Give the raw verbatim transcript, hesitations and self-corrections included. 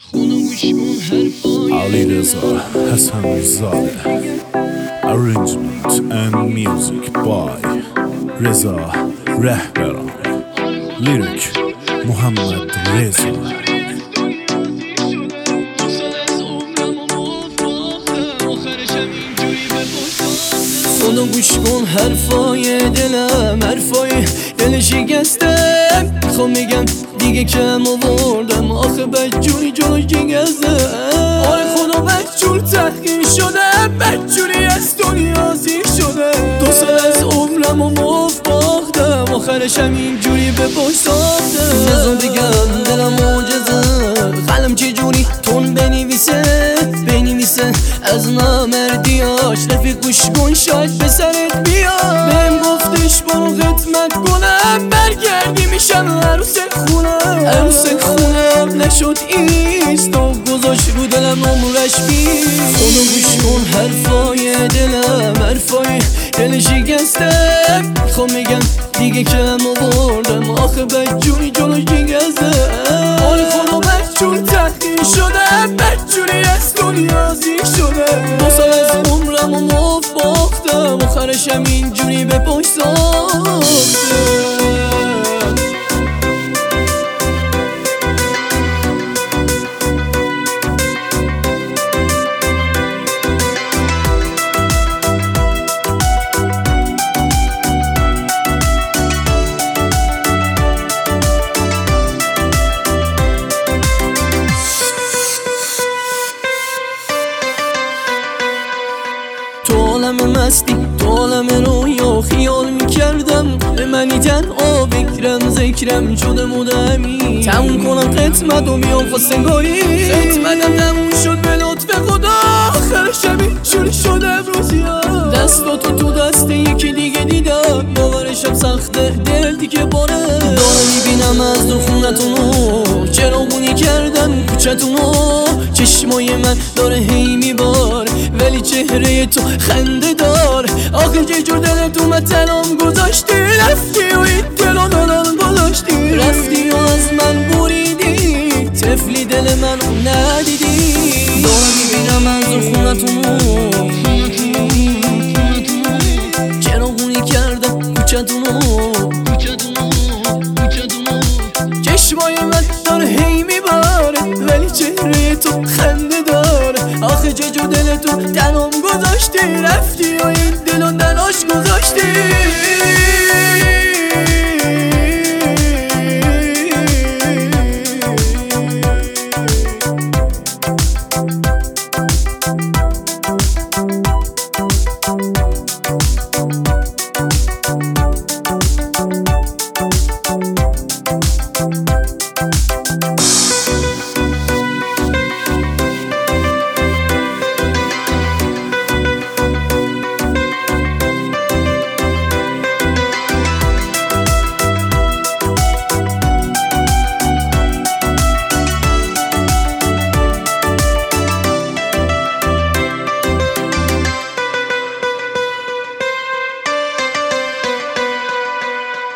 Ali Reza Hasanzadeh. Arrangement and music by Reza Rehberan. Lyric Muhammed Reza. خدا گوش کن حرفای دلم، حرفای دل شکستم. میخوام بگم دیگه کم آوردم، آخه بدجوری جلوش جگزدم. آی خدا بدجور تحقیر شدم، بدجوری از دنیا زیر شدم. دو سال از عمرم و مفت باختم، آخرش هم اینجوری به پشت ساختم. بذار بگم دلم معجزه، قلم چجوری تون بنویسه بنویسه از نامردیاش. رفیق گوش کن شاید به سرت بیاد. بهم گفتش برو خدمت کنم، برگردی میشم عروس خونم. عروس خونم نشد ایست و گذاشت رو دلم عمرش بیست. خدا گوش کن حرفای دلم، حرفای دل شکستم. میخوام بگم دیگه کم آوردم، آخه بدجوری جلوش جگزدم. آی خدا بدجور تحقیر شدم، بدجوری از دنیا زیر شدم. دو سال از عمرم و مفت باختم، آخرشم اینجوری به پشت ساختم. تو عالم مستی، تو عالم رویا خیال میکردم. به منی تنها بکرم ذکرم شده مدمی. تموم کنم خدمت و بیام خواستگاری. خدمتم تموم شد به لطف خدا، آخر شبی شروع شد امروزیا. دستاتو تو دست یکی دیگه دیدم، باورشم سخته دل دیگه باره. داره میبینم از دو خونتونو، چراغونی کردن کوچتونو. چشمای من داره هی میبار، ولی چهره تو خنده دار. آخه چه جور دل تو من تنام گذاشتی، رفتی و این دلو دلال گذاشتی. رفتی و از من بریدی، طفلی دل منو ندیدی. دارم میبینم از دو خونتونو، چراغونی کردم کوچتونو. چشمای من داره هی میباره، ولی چهره تو خنده داره. آخه چه جور دل تو تنام گذاشتی، رفتی